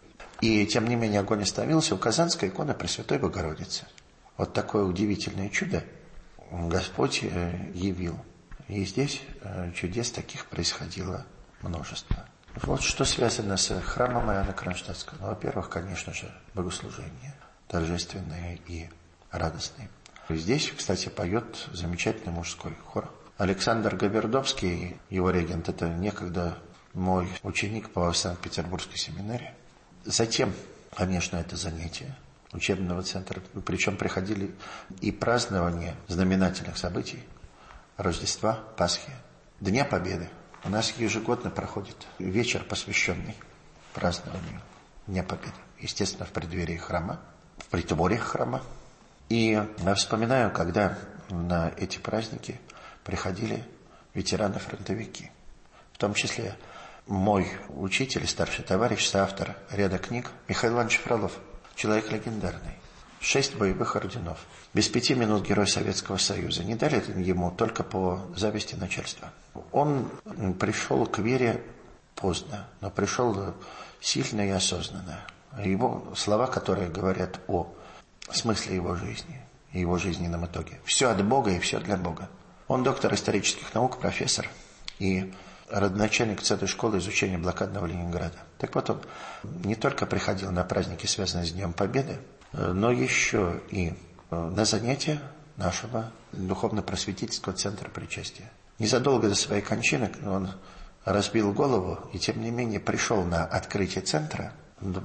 [SPEAKER 6] И тем не менее огонь остановился у Казанской иконы Пресвятой Богородицы. Вот такое удивительное чудо Господь явил. И здесь чудес таких происходило множество. Вот что связано с храмом Иоанна Кронштадтского. Ну, во-первых, конечно же, богослужение торжественное и радостное. Здесь, кстати, поет замечательный мужской хор. Александр Гавердовский, его регент, это некогда мой ученик по Санкт-Петербургской семинарии. Затем, конечно, это занятие учебного центра. Причем приходили и празднования знаменательных событий. Рождества, Пасхи, Дня Победы. У нас ежегодно проходит вечер, посвященный празднованию Дня Победы. Естественно, в преддверии храма, в притворе храма. И я вспоминаю, когда на эти праздники приходили ветераны-фронтовики. В том числе мой учитель, старший товарищ, соавтор ряда книг Михаил Иванович Фролов. Человек легендарный. 6 боевых орденов. Без 5 минут Герой Советского Союза. Не дали ему только по зависти начальства. Он пришел к вере поздно, но пришел сильно и осознанно. Его слова, которые говорят о смысле его жизни и его жизненном итоге. Все от Бога и все для Бога. Он доктор исторических наук, профессор и родоначальник Центра школы изучения блокадного Ленинграда. Так вот, он не только приходил на праздники, связанные с Днем Победы, но еще и на занятия нашего духовно-просветительского центра причастия. Незадолго до своей кончины он разбил голову и, тем не менее, пришел на открытие центра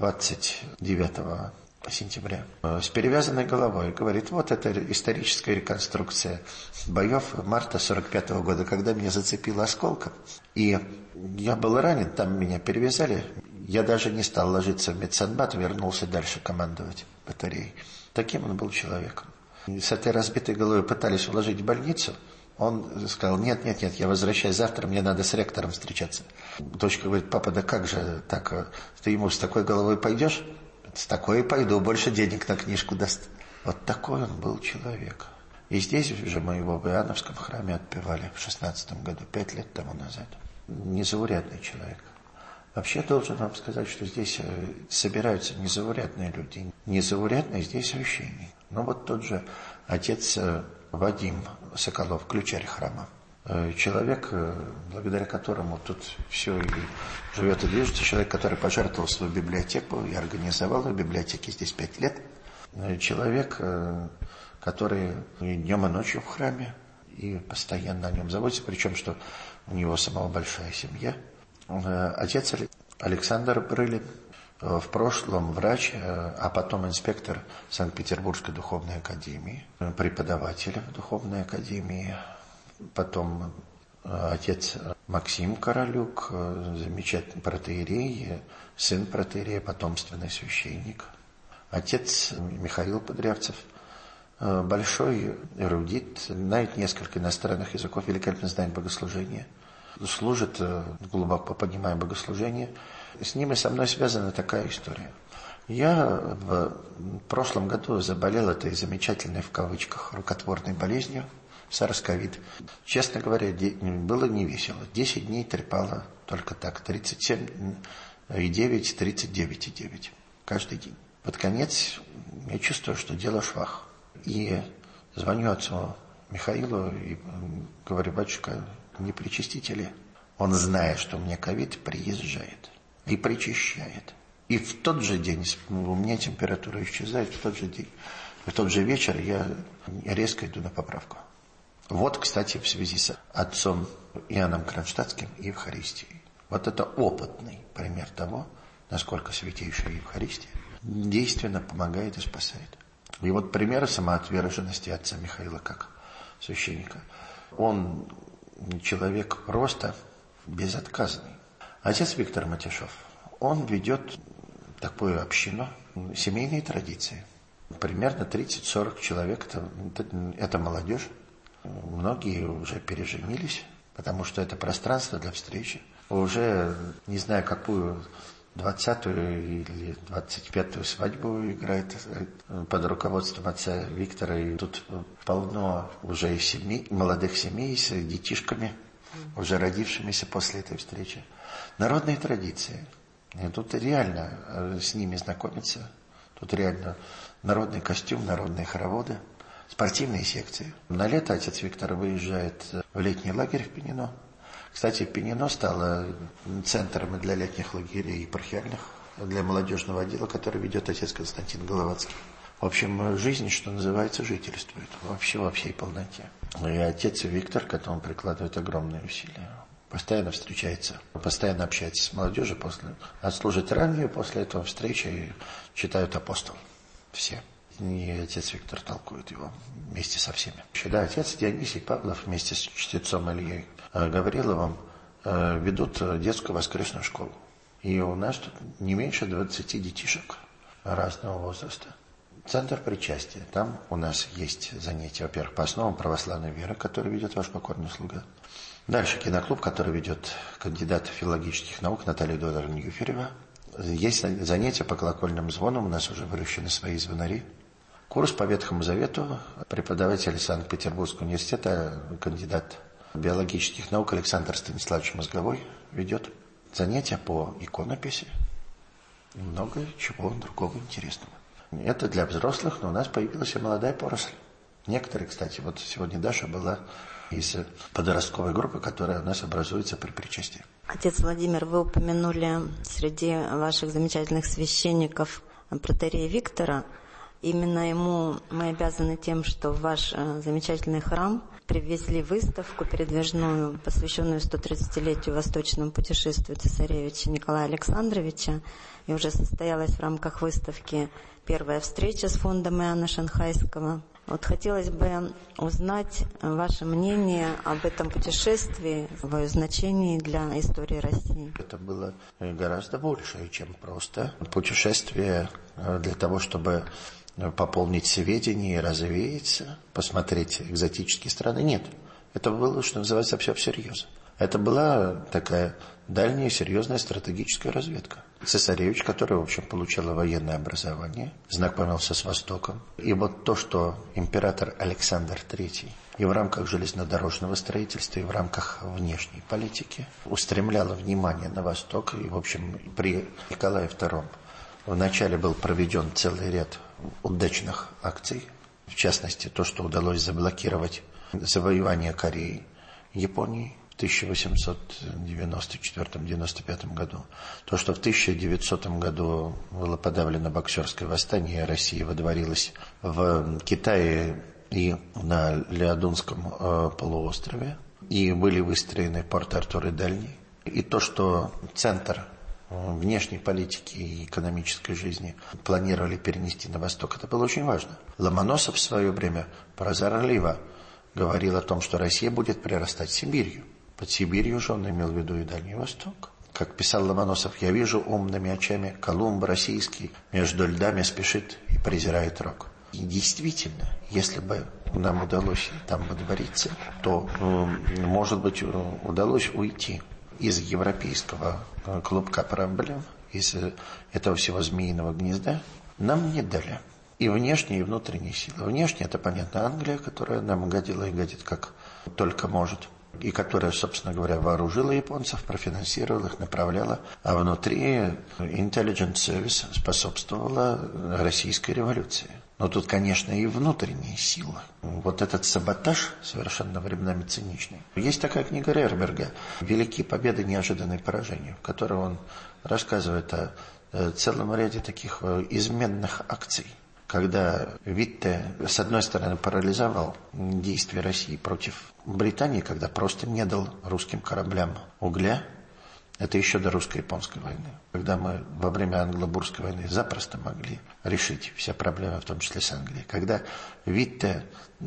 [SPEAKER 6] 29 сентября с перевязанной головой. Говорит, вот это историческая реконструкция боев марта 1945 года, когда меня зацепило осколком. И я был ранен, там меня перевязали. Я даже не стал ложиться в медсанбат, вернулся дальше командовать батареей. Таким он был человеком. С этой разбитой головой пытались уложить в больницу. Он сказал, нет, я возвращаюсь завтра, мне надо с ректором встречаться. Дочка говорит, папа, да как же так, ты ему с такой головой пойдешь? С такой и пойду, больше денег на книжку даст. Вот такой он был человек. И здесь же мы его в Иоанновском храме отпевали в 16 году, 5 лет тому назад. Незаурядный человек. Вообще должен вам сказать, что здесь собираются незаурядные люди. Незаурядный здесь священник. Но вот тот же отец Вадим Соколов, ключарь храма. Человек, благодаря которому тут все и живет и движется. Человек, который пожертвовал свою библиотеку и организовал в библиотеке здесь 5 лет. Человек, который и днем, и ночью в храме, и постоянно о нем заботится, причем, что у него самого большая семья. Отец Александр Брылин, в прошлом врач, а потом инспектор Санкт-Петербургской духовной академии, преподаватель в духовной академии, потом отец Максим Королюк, замечательный протоиерей, сын протоиерея, потомственный священник, отец Михаил Подрявцев, большой эрудит, знает несколько иностранных языков, великолепно знает богослужение, служит, глубоко понимая богослужение. С ним и со мной связана такая история. Я в прошлом году заболел этой замечательной, в кавычках, рукотворной болезнью, SARS-CoV. Честно говоря, было не весело. 10 дней трепало только так, 37,9, 39,9 каждый день. Под конец я чувствую, что дело швах. И звоню отцу Михаилу и говорю, батюшка, не причастите ли? Он, зная, что у меня ковид, приезжает и причащает. И в тот же день у меня температура исчезает, в тот же день, в тот же вечер я резко иду на поправку. Вот, кстати, в связи с отцом Иоанном Кронштадтским и Евхаристией. Вот это опытный пример того, насколько святейшая Евхаристия действенно помогает и спасает. И вот примеры самоотверженности отца Михаила как. священника. Он человек просто безотказный. Отец Виктор Матяшов, он ведет такую общину, семейные традиции. Примерно 30-40 человек, это молодежь. Многие уже переженились, потому что это пространство для встречи. Уже, не знаю, какую 20-ю или 25-ю свадьбу играет под руководством отца Виктора. И тут полно уже семей, молодых семей с детишками, уже родившимися после этой встречи. Народные традиции. И тут реально с ними знакомиться. Тут реально народный костюм, народные хороводы, спортивные секции. На лето отец Виктор выезжает в летний лагерь в Пенино. Кстати, Пенино стало центром для летних лагерей епархиальных, для молодежного отдела, который ведет отец Константин Головацкий. В общем, жизнь, что называется, жительствует вообще во всей полноте. И отец Виктор к этому прикладывает огромные усилия. Постоянно встречается, постоянно общается с молодежью, отслужит ранее, после этого встречи читают «Апостол». Все. И отец Виктор толкует его вместе со всеми. Да, отец Дионисий Павлов вместе с чтецом Ильей Гавриловым ведут детскую воскресную школу. И у нас тут не меньше 20 детишек разного возраста. Центр причастия. Там у нас есть занятия, во-первых, по основам православной веры, который ведет ваш покорный слуга. Дальше киноклуб, который ведет кандидат филологических наук Наталья Эдуардовна Юферева. Есть занятия по колокольным звонам, у нас уже выращены свои звонари. Курс по Ветхому Завету, преподаватель Санкт-Петербургского университета, кандидат биологических наук Александр Станиславович Мозговой ведет. Занятия по иконописи и много чего другого интересного. Это для взрослых, но у нас появилась и молодая поросль. Некоторые, кстати, вот сегодня Даша была из подростковой группы, которая у нас образуется при причастии.
[SPEAKER 7] Отец Владимир, вы упомянули среди ваших замечательных священников протоиерея Виктора. Именно ему мы обязаны тем, что в ваш замечательный храм привезли выставку передвижную, посвященную 130-летию восточному путешествию цесаревича Николая Александровича. И уже состоялась в рамках выставки первая встреча с фондом Иоанна Шанхайского. Вот хотелось бы узнать ваше мнение об этом путешествии, его значении для истории России.
[SPEAKER 6] Это было гораздо больше, чем просто путешествие для того, чтобы пополнить сведения, развеяться, посмотреть экзотические страны. Нет, это было, что называется, все всерьез. Это была такая дальняя, серьезная стратегическая разведка. Цесаревич, который, в общем, получил военное образование, знакомился с Востоком. И вот то, что император Александр III и в рамках железнодорожного строительства, и в рамках внешней политики устремлял внимание на Восток. И, в общем, при Николае II вначале был проведен целый ряд удачных акций. В частности, то, что удалось заблокировать завоевание Кореи Японией в 1894-95 году. То, что в 1900 году было подавлено боксерское восстание, Россия водворилась в Китае и на Леодунском полуострове, и были выстроены Порт-Артур и Дальний. И то, что центр внешней политики и экономической жизни планировали перенести на Восток, это было очень важно. Ломоносов в свое время прозорливо говорил о том, что Россия будет прирастать Сибирью. Под Сибирью же он имел в виду и Дальний Восток. Как писал Ломоносов: «Я вижу умными очами Колумб российский, между льдами спешит и презирает рок». И действительно, если бы нам удалось там водвориться, то, может быть, удалось уйти из европейского клубка проблем, из этого всего змеиного гнезда. Нам не дали и внешние, и внутренние силы. Внешне, это, понятно, Англия, которая нам годила и годит как только может, и которая, собственно говоря, вооружила японцев, профинансировала их, направляла, а внутри Intelligence Service способствовала российской революции. Но тут, конечно, и внутренние силы. Вот этот саботаж совершенно временами циничный. Есть такая книга Рерберга «Великие победы, неожиданные поражения», в которой он рассказывает о целом ряде таких изменных акций, когда Витте, с одной стороны, парализовал действия России против Британии, когда просто не дал русским кораблям угля, Это еще до русско-японской войны, когда мы во время англо-бурской войны запросто могли решить все проблемы, в том числе с Англией. Когда Витте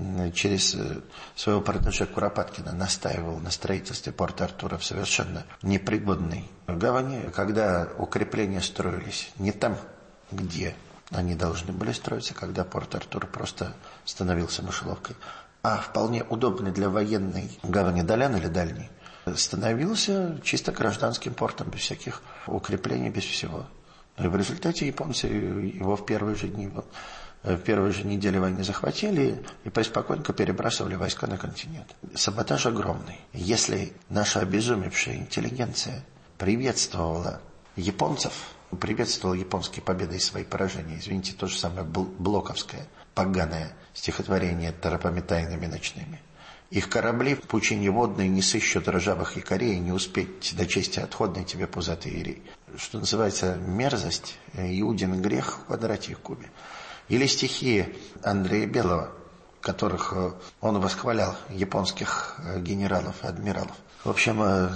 [SPEAKER 6] через своего протеже Куропаткина настаивал на строительстве Порт-Артура в совершенно непригодной гавани, когда укрепления строились не там, где они должны были строиться, когда Порт-Артур просто становился мышеловкой, а вполне удобный для военной гавани Далян или Дальний, становился чисто гражданским портом, без всяких укреплений, без всего. И в результате японцы его в первые же дни, в первые же недели войны захватили и преспокойно перебрасывали войска на континент. Саботаж огромный. Если наша обезумевшая интеллигенция приветствовала японцев, приветствовала японские победы и свои поражения, извините, то же самое блоковское, поганое стихотворение торопами тайными ночными. Их корабли в пучине водной не сыщут ржавых якорей, не успеть до чести отходной тебе пузатый ирей. Что называется, мерзость, Иудин грех в квадрате и в кубе. Или стихи Андрея Белого, которых он восхвалял японских генералов и адмиралов. В общем,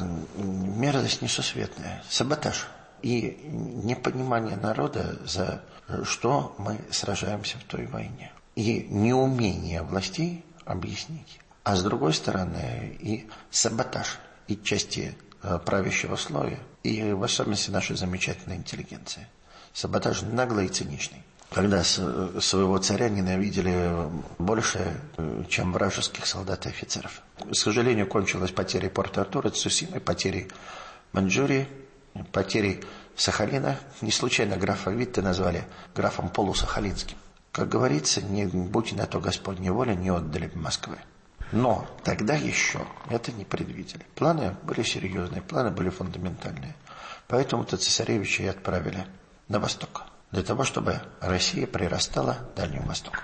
[SPEAKER 6] мерзость несусветная, саботаж и непонимание народа, за что мы сражаемся в той войне. И неумение властей объяснить. А с другой стороны и саботаж и части правящего слоя, и в особенности нашей замечательной интеллигенции. Саботаж наглый и циничный. Когда своего царя ненавидели больше, чем вражеских солдат и офицеров. К сожалению, кончилась потерей Порт-Артура, Цусимы, потерей Маньчжурии, потерей Сахалина. Не случайно графа Витте назвали графом полусахалинским. Как говорится, не будь на то Господня воля, не отдали бы Москвы. Но тогда еще это не предвидели. Планы были серьезные, планы были фундаментальные. Поэтому-то цесаревича и отправили на восток. Для того, чтобы Россия прирастала к Дальнему Востоку.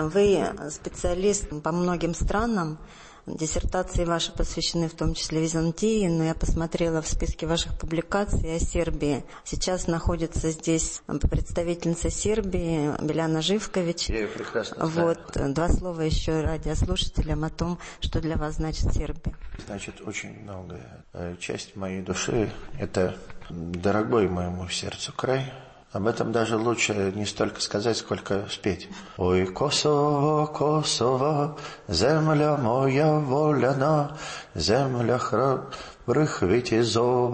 [SPEAKER 7] Вы специалист по многим странам. Диссертации ваши посвящены в том числе Византии, но я посмотрела в списке ваших публикаций о Сербии. Сейчас находится здесь представительница Сербии Биляна Живкович.
[SPEAKER 6] Я ее прекрасно знаю.
[SPEAKER 7] Вот, два слова еще радиослушателям о том, что для вас значит Сербия.
[SPEAKER 6] Значит, очень многое. Часть моей души – это дорогой моему сердцу край. Об этом даже лучше не столько сказать, сколько спеть. Ой, Косово, Косово, земля моя воляна, земля храбрых витязов,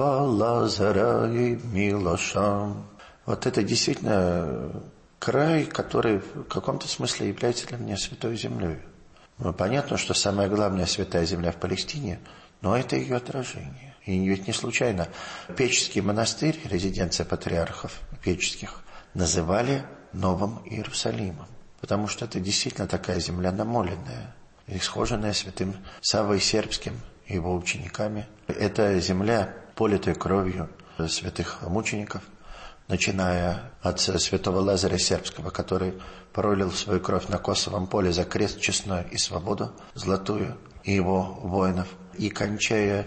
[SPEAKER 6] Лазаря и Милоша. Вот это действительно край, который в каком-то смысле является для меня святой землей. Понятно, что самая главная святая земля в Палестине, но это ее отражение. И ведь не случайно Печский монастырь, резиденция патриархов Печских, называли Новым Иерусалимом. Потому что это действительно такая земля намоленная, исхоженная святым Саввой Сербским и его учениками. Это земля, политая кровью святых мучеников, начиная от святого Лазаря Сербского, который пролил свою кровь на Косовом поле за крест честной и свободу золотую, и его воинов, и кончая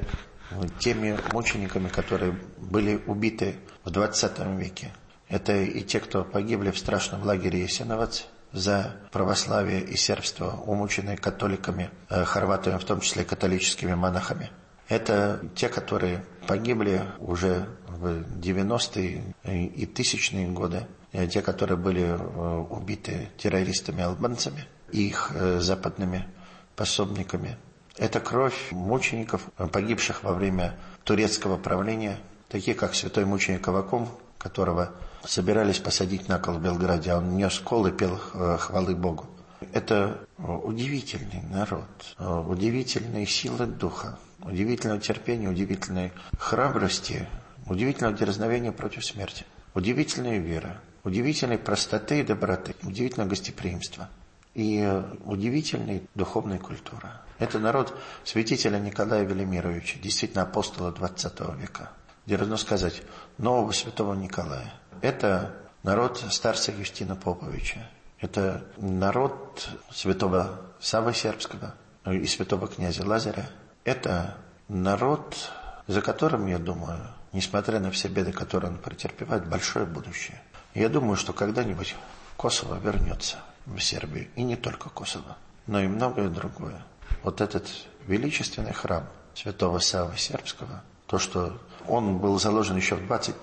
[SPEAKER 6] теми мучениками, которые были убиты в 20 веке. Это и те, кто погибли в страшном лагере Ясеновац за православие и сербство, умученные католиками, хорватами, в том числе католическими монахами. Это те, которые погибли уже в 90-е и 1000-е годы, те, которые были убиты террористами-албанцами и их западными пособниками. Это кровь мучеников, погибших во время турецкого правления, такие как святой мученик Аввакум, которого собирались посадить на кол в Белграде, а он нес кол и пел хвалы Богу. Это удивительный народ, удивительные силы духа, удивительного терпения, удивительной храбрости, удивительного дерзновения против смерти, удивительная вера, удивительной простоты и доброты, удивительного гостеприимства и удивительной духовной культуры. Это народ святителя Николая Велимировича, действительно апостола 20 века. Дерзну сказать, нового святого Николая. Это народ старца Юстина Поповича. Это народ святого Саввы Сербского и святого князя Лазаря. Это народ, за которым, я думаю, несмотря на все беды, которые он претерпевает, большое будущее. Я думаю, что когда-нибудь Косово вернется в Сербию. И не только Косово, но и многое другое. Вот этот величественный храм святого Саввы Сербского, то, что Он был заложен еще в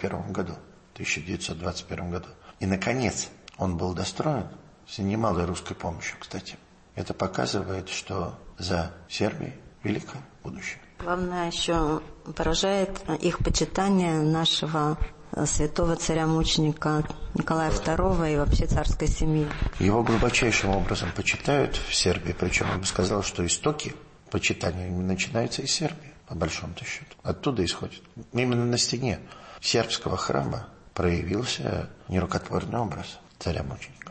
[SPEAKER 6] 1921 году. И, наконец, он был достроен с немалой русской помощью, кстати. Это показывает, что за Сербией великое будущее.
[SPEAKER 7] Главное, еще поражает их почитание нашего святого царя-мученика Николая II и вообще царской семьи.
[SPEAKER 6] Его глубочайшим образом почитают в Сербии, причем я бы сказал, что истоки почитания начинаются из Сербии, по большому-то счету. Оттуда исходит. Именно на стене сербского храма проявился нерукотворный образ царя-мученика.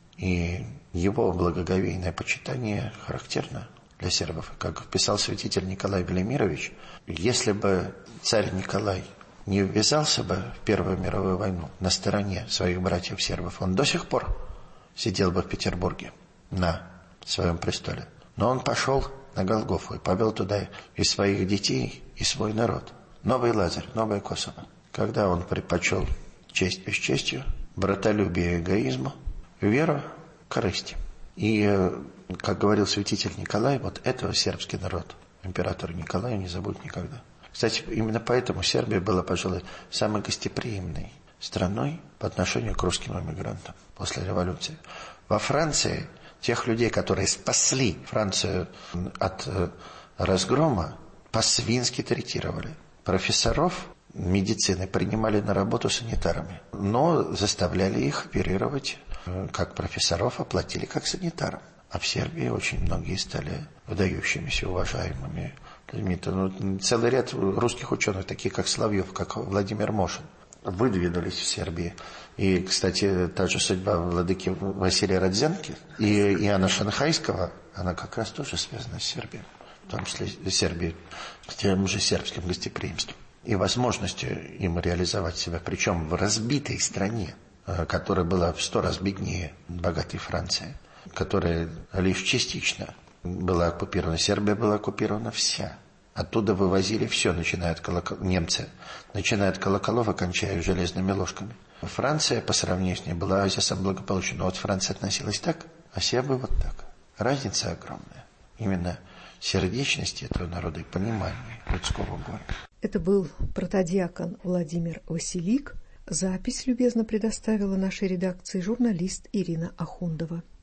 [SPEAKER 6] И его благоговейное почитание характерно для сербов. Как писал святитель Николай Велимирович, если бы царь Николай не ввязался бы в Первую мировую войну на стороне своих братьев-сербов, он до сих пор сидел бы в Петербурге на своем престоле. Но он пошел на Голгофу и повел туда и своих детей, и свой народ. Новый Лазарь, новое Косово. Когда он предпочел честь бесчестью, братолюбие эгоизму, веру корысти. И, как говорил святитель Николай, вот этого сербский народ, император Николай, не забудет никогда. Кстати, именно поэтому Сербия была, пожалуй, самой гостеприимной страной по отношению к русским эмигрантам после революции. Во Франции тех людей, которые спасли Францию от разгрома, по-свински третировали. Профессоров медицины принимали на работу санитарами, но заставляли их оперировать как профессоров, оплатили как санитарам. А в Сербии очень многие стали выдающимися, уважаемыми людьми. Целый ряд русских ученых, таких как Соловьев, как Владимир Мошин, выдвинулись в Сербии. И, кстати, та же судьба владыки Василия Родзянки и Иоанна Шанхайского, она как раз тоже связана с Сербией, в том числе Сербией, с тем же сербским гостеприимством и возможностью им реализовать себя, причем в разбитой стране, которая была в 100 раз беднее богатой Франции, которая лишь частично была оккупирована. Сербия была оккупирована вся. Оттуда вывозили все, начиная от немцы, начиная от колоколов, кончая железными ложками. Франция, по сравнению с ней, была оазисом благополучия. Но вот Франция относилась так, а сербы вот так. Разница огромная. Именно сердечности этого народа и понимания людского горя.
[SPEAKER 2] Это был протодиакон Владимир Василик. Запись любезно предоставила нашей редакции журналист Ирина Ахундова.